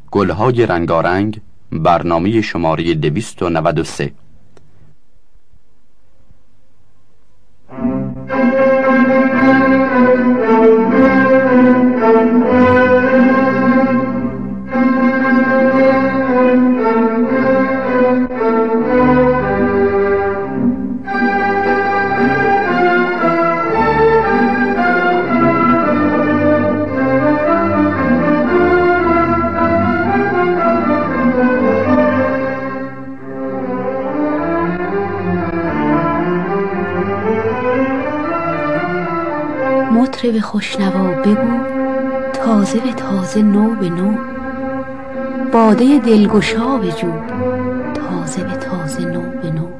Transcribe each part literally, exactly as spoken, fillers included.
گلهای رنگارنگ، برنامه شماره دویست و نود و سه. مطرب خوشنوا بگو تازه به تازه، نو به نو، باده دلگشا بجو تازه به تازه، نو به نو.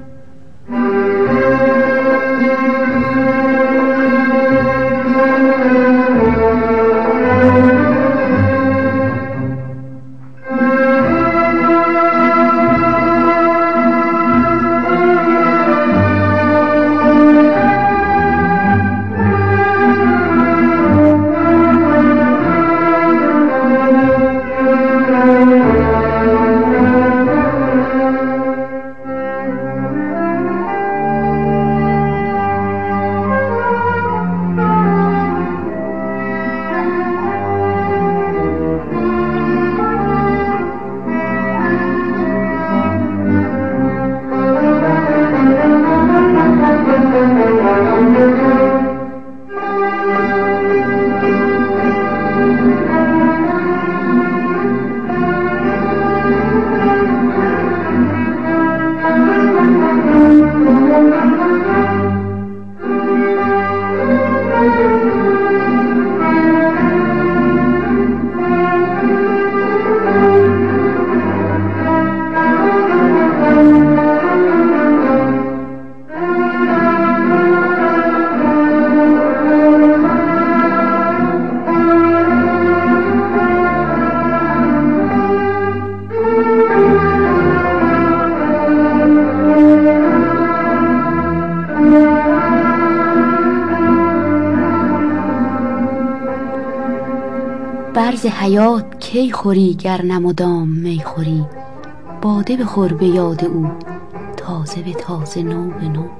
برز حیات کی خوری گر نه مدام می خوری، باده بخور به یاد او تازه به تازه، نو به نو.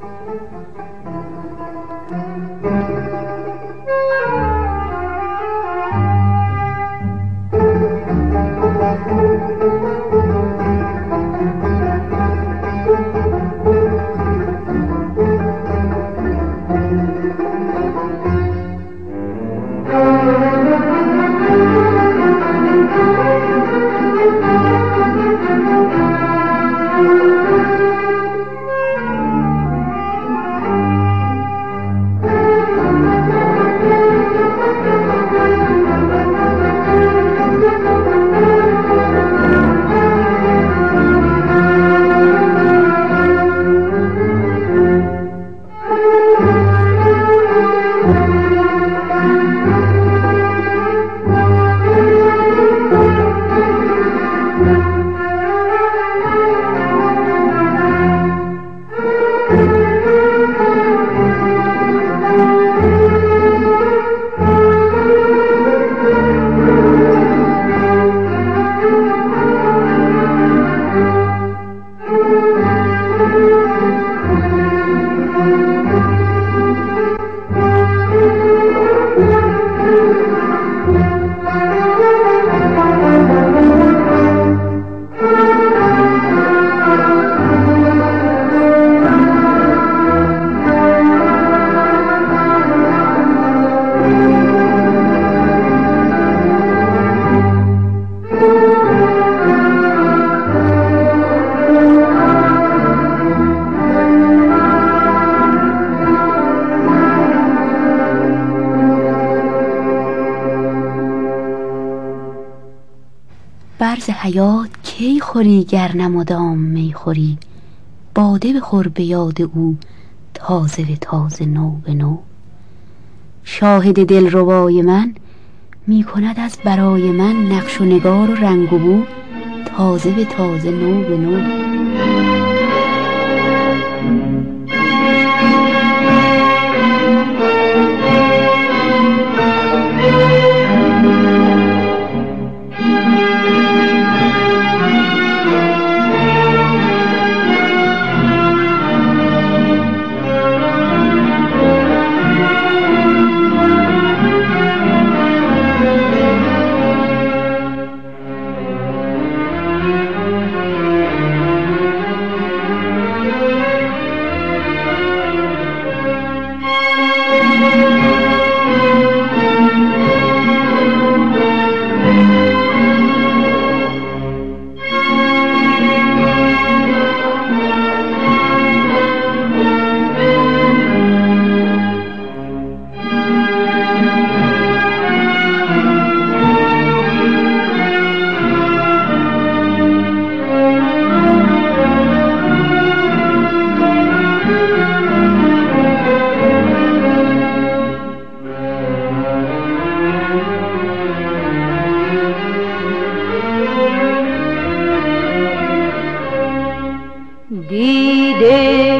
برز حیات کی خوری گر نه مدام می خوری، باده بخور به یاد او تازه به تازه، نو به نو. شاهد دلربای من می کند از برای من نقش و نگار و رنگ و بو تازه به تازه، نو به نو.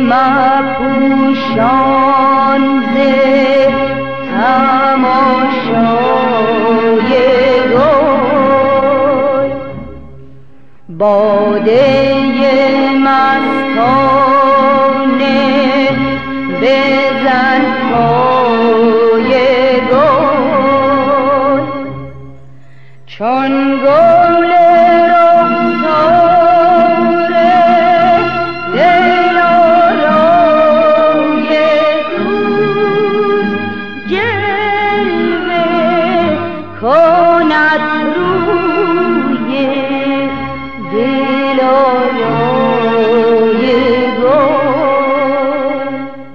مپوشان ز تماشای گل، باده مستانه بزن پای گل، چون گل رخسار دلارای دوست جلوه کند روی دلارای گل.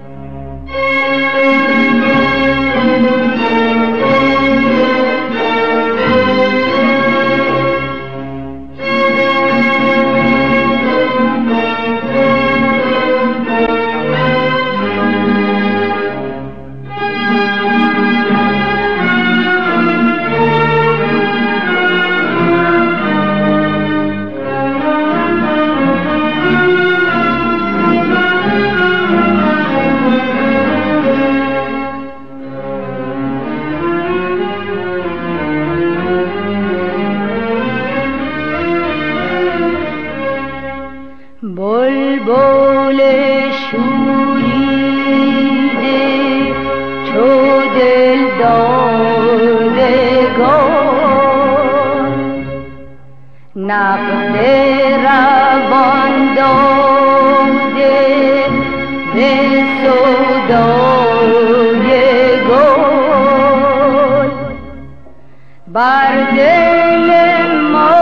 بلبل شوریده چو دلدادگان، نقد روان داده به سودای گل، بر دل ما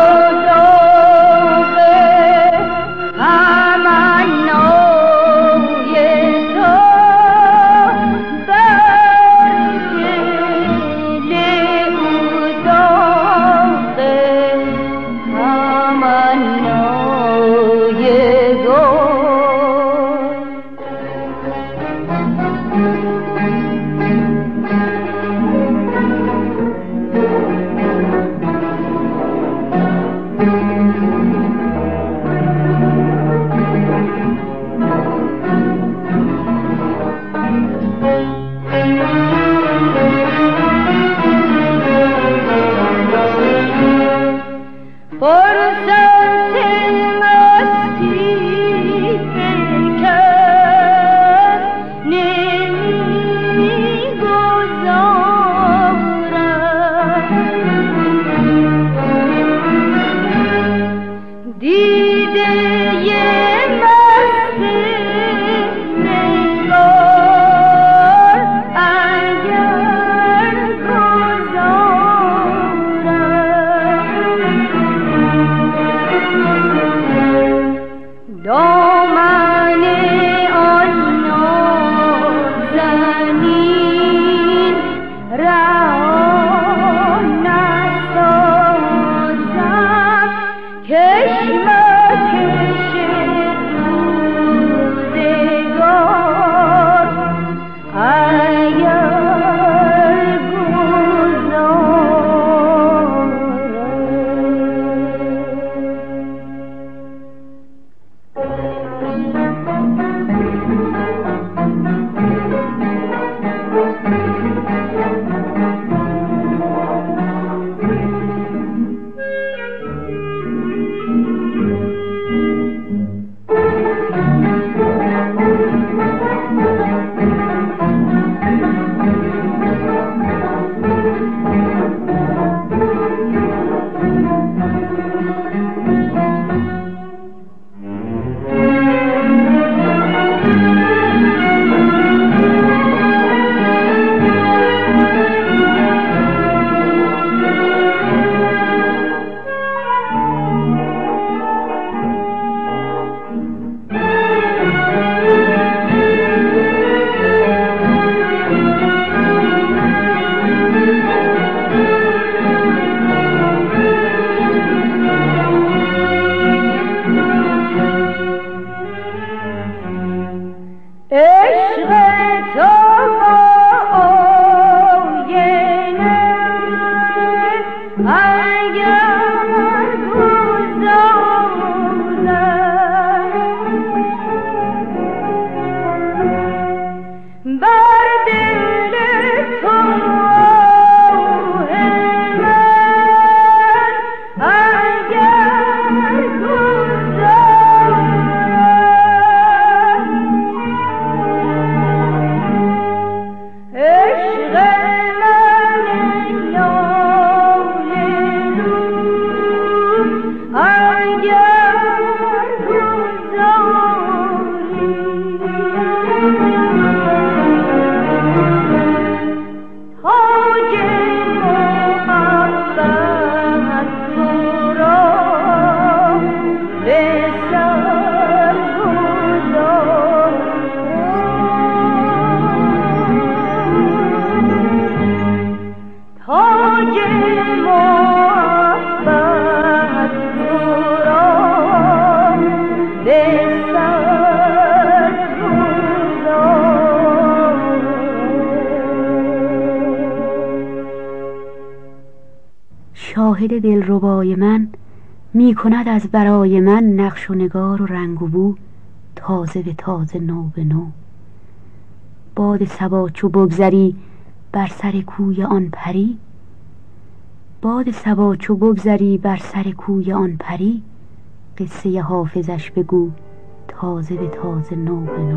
شاهد دلربای من می کند از برای من نقش و نگار و رنگ و بو تازه به تازه نو به نو. باد صبا چو بگذری بر سر کوی آن پری، باد صبا چو بگذری بر سر کوی آن پری، قصه حافظش بگو تازه به تازه نو به نو.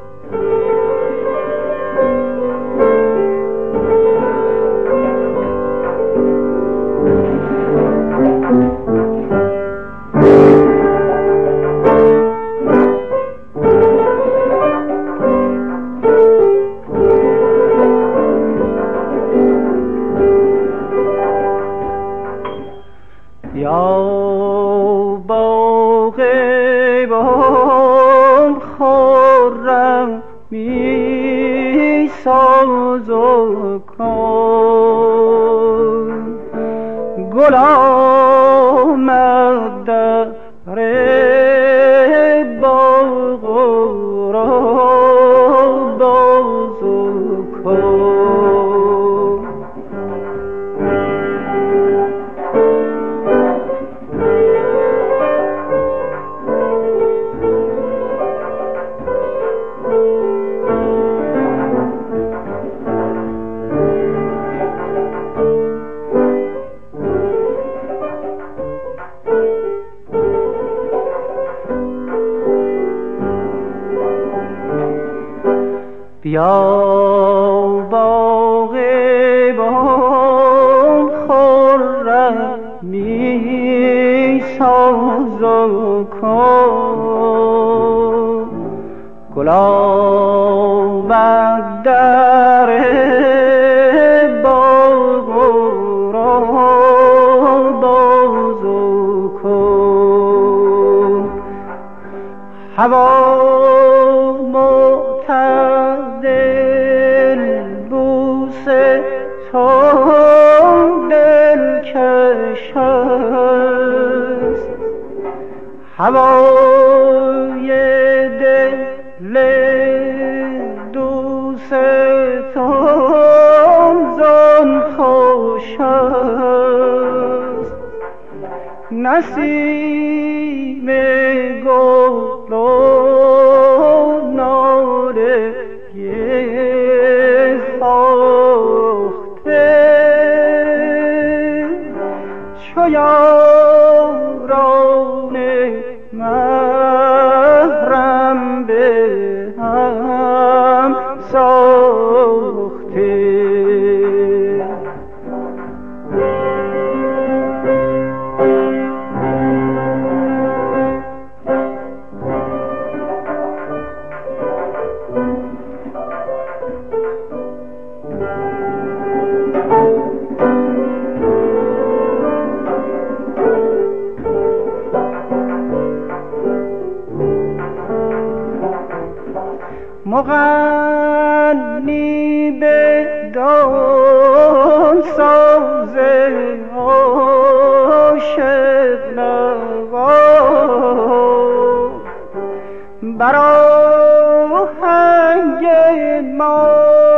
بیا باغبان خرمی ساز و کن، گلاب در باغ را باز و کن. هوا هوای دل دوستان زان خوش است، نسیم گل و ناله ساخته چو یاران محرم به هم ساخته. مغنی بدان ساز عاشق نوا، بر آهنگ ما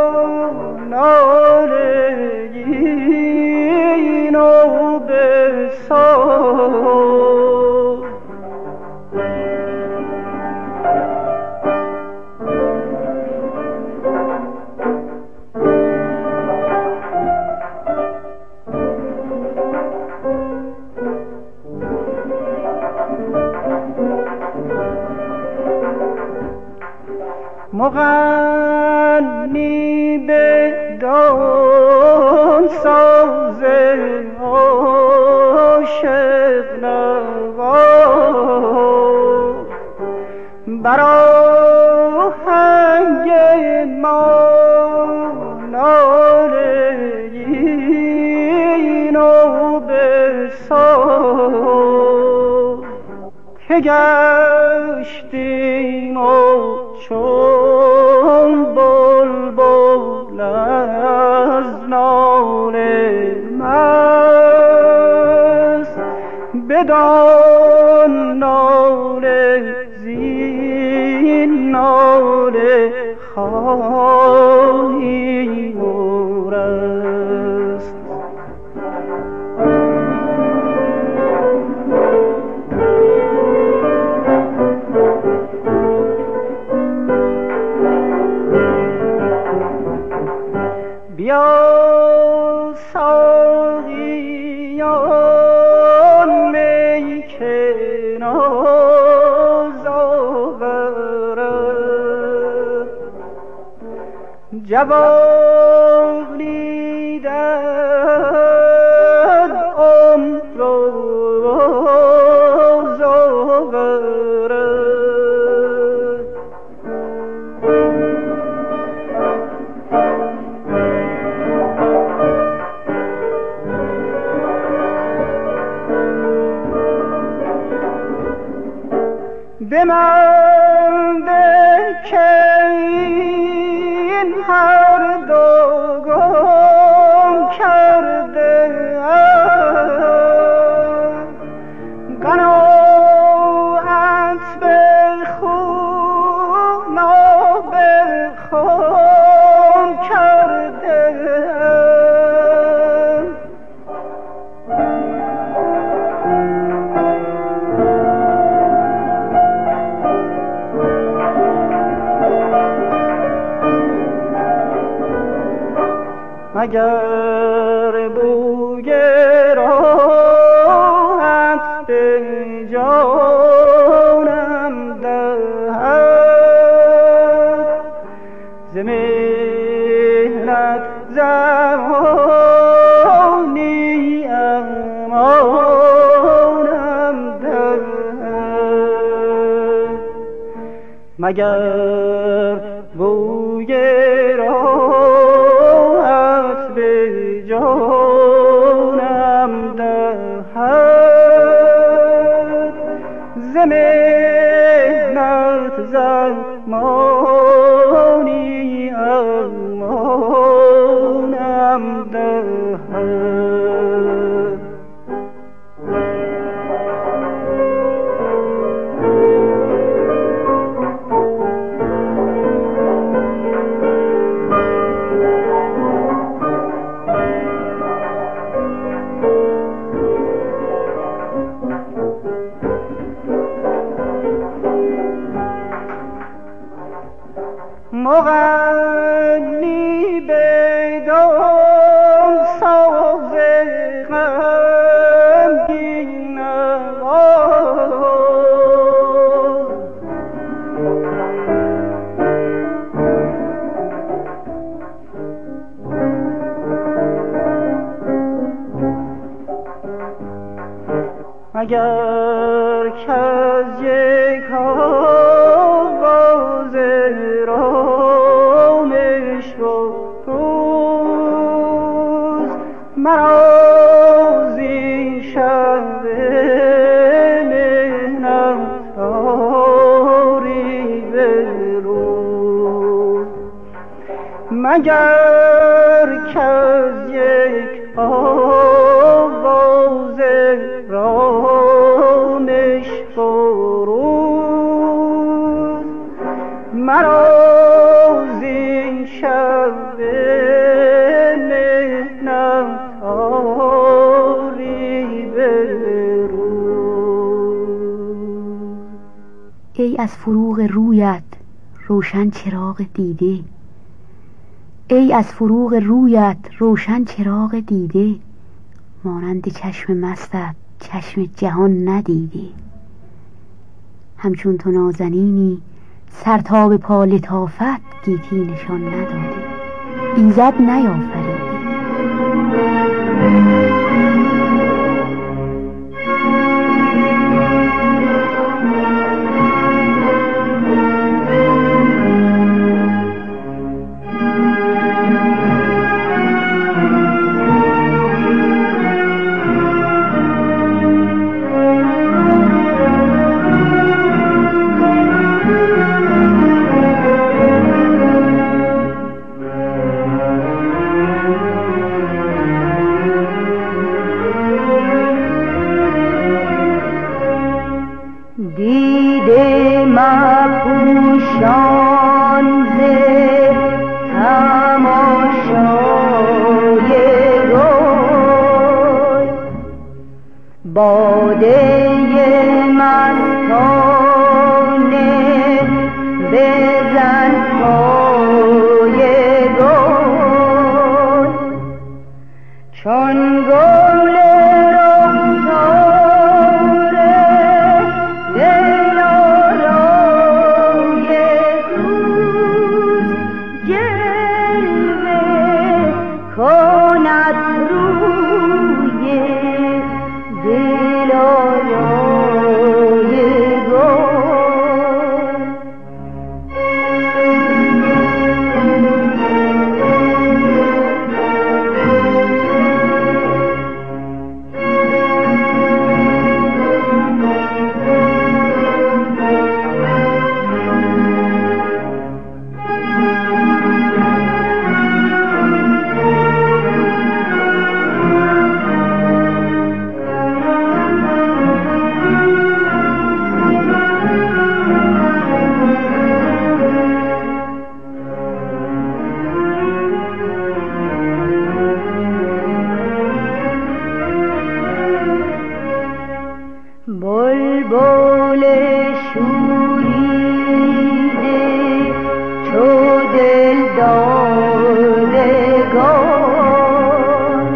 ناله‌ای نو بساز. مغنی بدان ساز عاشق نوا، بر آهنگ ما ناله‌ای نو بساز. که گشتیم و چون بلبل از ناله مست، بدان ناله زین ناله خواهیم رست. جوانی در عمر و زاورد به من ده که این هر دو گم کرده قناعت به خون به خون کرده مگر بوی راحت به جانم دهد ز مهنت زمانی امانم دهد مگر بوی راحت به جانم دهد ز مهنت زمانی امانم دهد مغنی بدان ساز غمگین نواز اگر کز یک آواز رامش و روز مرا زین شب مهنت آری به روز مگر کز یک آواز رامش فروز مرا زین شب مهنت آری به روز. ای از فروغ رویت روشن چراغ دیده، ای از فروغ رویت روشن چراغ دیده، مانند چشم مستت چشم جهان ندیده. همچون تو نازنینی سر تا به پا لطافت گیتی نشان نداده، ایزد نیافریده. Yeah. بلبل شوریده چو دل دادگان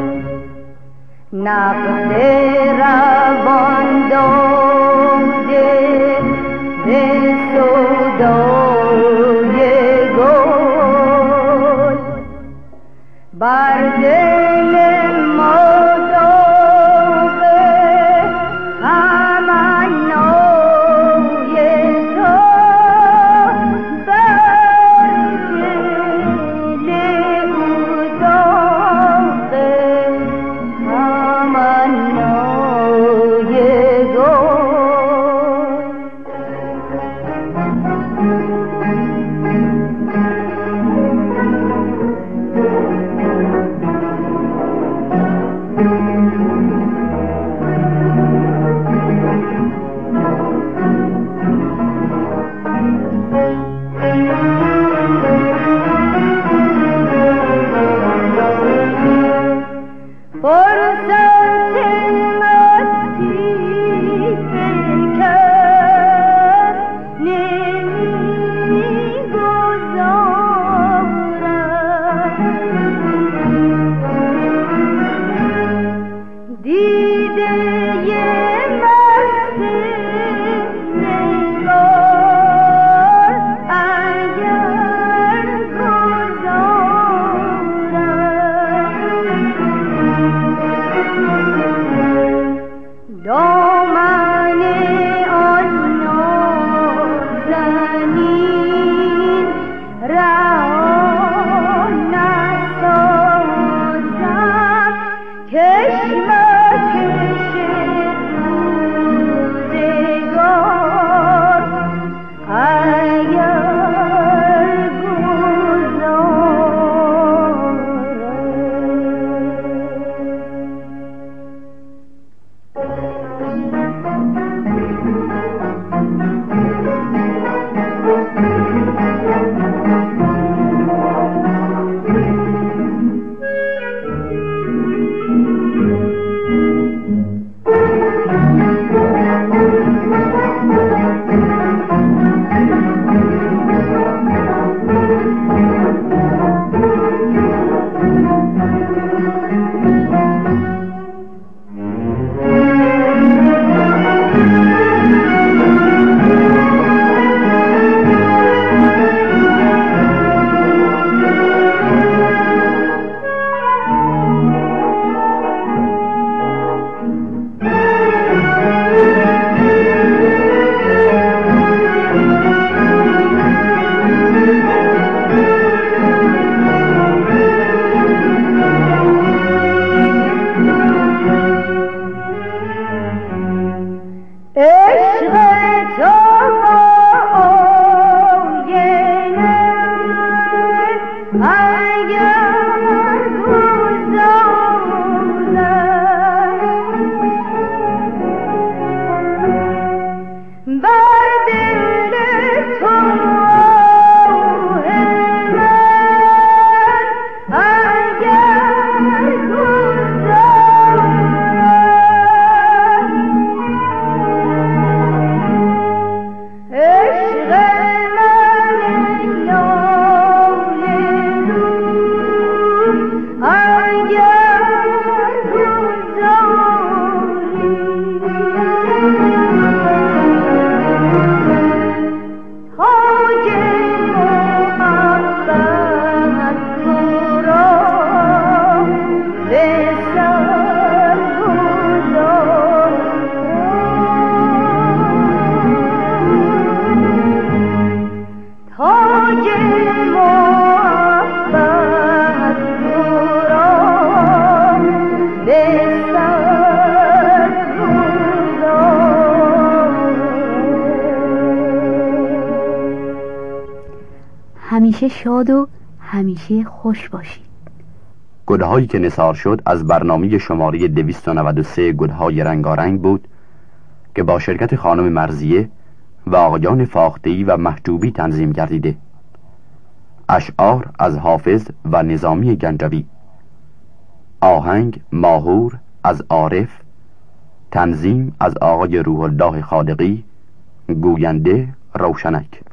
نقد روان داده به سودای گل بر دل ما همیشه شاد و همیشه خوش باشید. گلهایی که نثار شد از برنامه شماره دویست و نود و سه گلهای رنگارنگ بود که با شرکت خانم مرضیه و آقایان فاخته‌ای و محجوبی تنظیم گردیده. اشعار از حافظ و نظامی گنجوی، آهنگ ماهور از عارف، تنظیم از آقای روح الله خالقی، گوینده روشنک.